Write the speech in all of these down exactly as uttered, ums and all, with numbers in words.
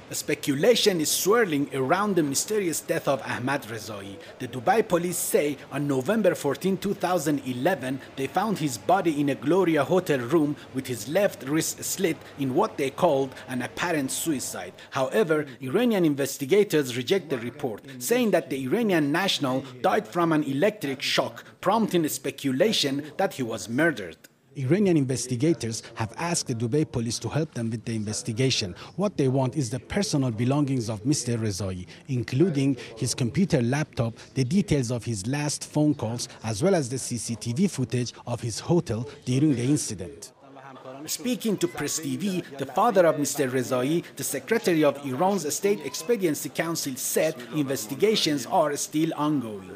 Speculation is swirling around the mysterious death of Ahmad Rezai. The Dubai police say on November fourteenth, two thousand eleven, they found his body in a Gloria hotel room with his left wrist slit in what they called an apparent suicide. However, Iranian investigators reject the report, saying that the Iranian national died from an electric shock, prompting speculation that he was murdered. Iranian investigators have asked the Dubai police to help them with the investigation. What they want is the personal belongings of Mister Rezai, including his computer laptop, the details of his last phone calls, as well as the C C T V footage of his hotel during the incident. Speaking to Press T V, the father of Mister Rezai, the secretary of Iran's State Expediency Council, said investigations are still ongoing.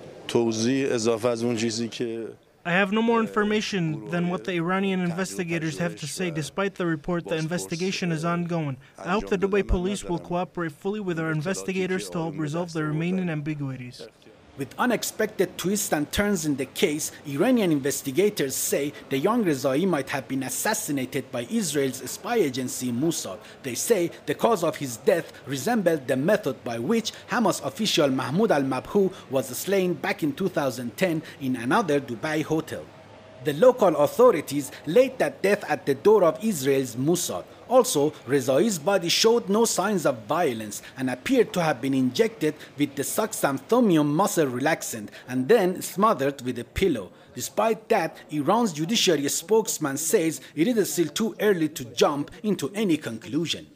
I have no more information than what the Iranian investigators have to say. Despite the report, the investigation is ongoing. I hope the Dubai police will cooperate fully with our investigators to help resolve the remaining ambiguities. With unexpected twists and turns in the case, Iranian investigators say the young Rezai might have been assassinated by Israel's spy agency Mossad. They say the cause of his death resembled the method by which Hamas official Mahmoud al-Mabhouh was slain back in two thousand ten in another Dubai hotel. The local authorities laid that death at the door of Israel's Mossad. Also, Rezai's body showed no signs of violence and appeared to have been injected with the succinylcholine muscle relaxant and then smothered with a pillow. Despite that, Iran's judiciary spokesman says it is still too early to jump into any conclusion.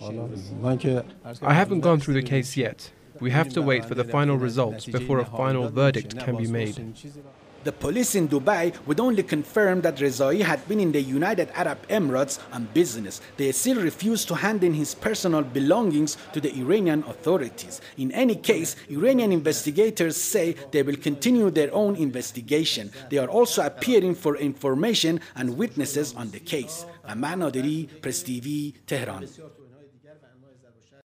I haven't gone through the case yet. We have to wait for the final results before a final verdict can be made. The police in Dubai would only confirm that Rezai had been in the United Arab Emirates on business. They still refuse to hand in his personal belongings to the Iranian authorities. In any case, Iranian investigators say they will continue their own investigation. They are also appearing for information and witnesses on the case. Aman Naderi, Press T V, Tehran.